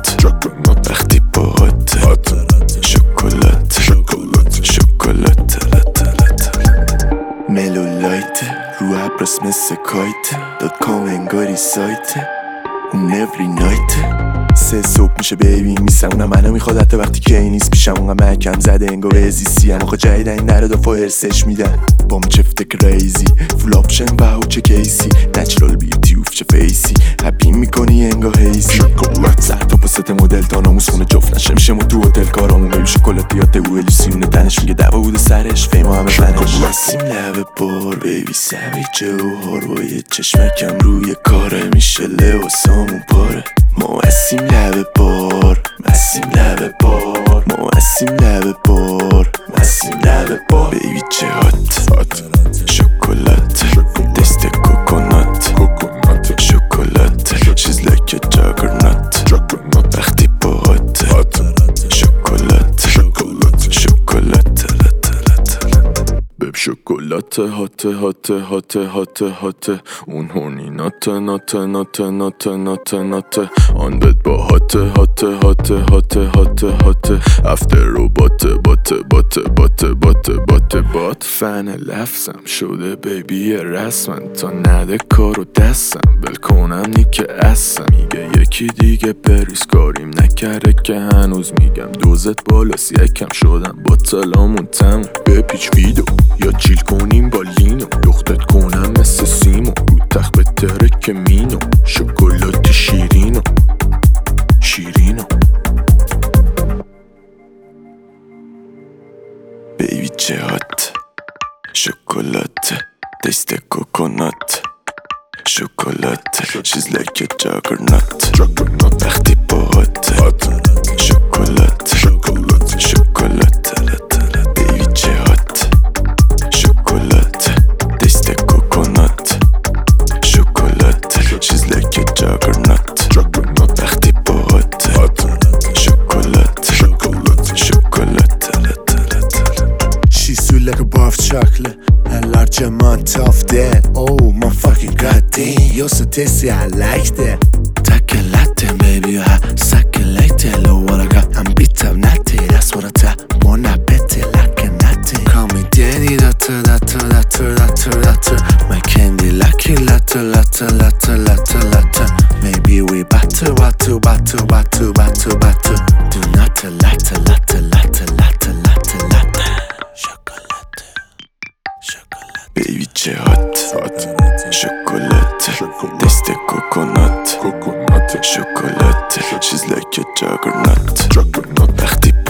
وقتی باهات شکلات ملولایت رو ابرس مثل کایت .com انگاری سایت اون every night 3 صبح میشه بیبی میسم اونم منو میخواد حتی وقتی که این نیست پیشم اونقا محکم زده انگار ازیسی هم آقا جدیدن این نرد و فایرسش میدن با چفت کریزی فول آپشن و چه کیسی نچرال بیوتی اوف چه فیسی هپی میکنی انگار هیزی سر تا پست مدل تا ناموس خونه جفت نشه میشه ما تو هتل کارامون میبی شکلات یاده و الوسیونه تنش میگه دوا بوده سرش فیما همه فنش نسیم لبه بار بیبی سویجه و هار با یه چشمکم روی کاره میشه لباسامون پاره ما اسیم لبه بار مسیم لبه بار ما اسیم لبه بار مسیم لبه بار بیبی چه هات شکلات دست کوکونات شکلات she's like a juggernaut وقتی باهات شکلات بب شکلات هات اون هونی نات آندت با هات افتر رو بات فن لفظم شده بیبی رسمن تا نده کارو دستم بل کنم نیکه اسم میگه یکی دیگه بریز کاریم نکرده که هنوز میگم دوزت بالاست یکم شدم با تلامون تموم بپیچ ویدو یا چیل کنیم با لینو دختت کنم مثل سیمو رو تخت بهتره که مینو شکلات شیرینو بیبی چه هات شکلات دست کوکونات شکلات she's like a juggernaut وقتی باهات شکلات بیبی چه هات شکلات دست کوکونات شکلات she's like a juggernaut وقتی باهات شکلات She's sweet like a bar of chocolate and large amount of that. Oh my fucking goddamn, you're so tasty, I like that. Take a latte, baby, I suck it like that. Look what I got, I'm beat up natty. That's what I tell, wanna bet it like a natty. Call me daddy, latte. My candy lucky, latte. Maybe we battle. Do not latte. بیبی چه هات شکلات دست کوکونات شکلات she's like a juggernaut وقتی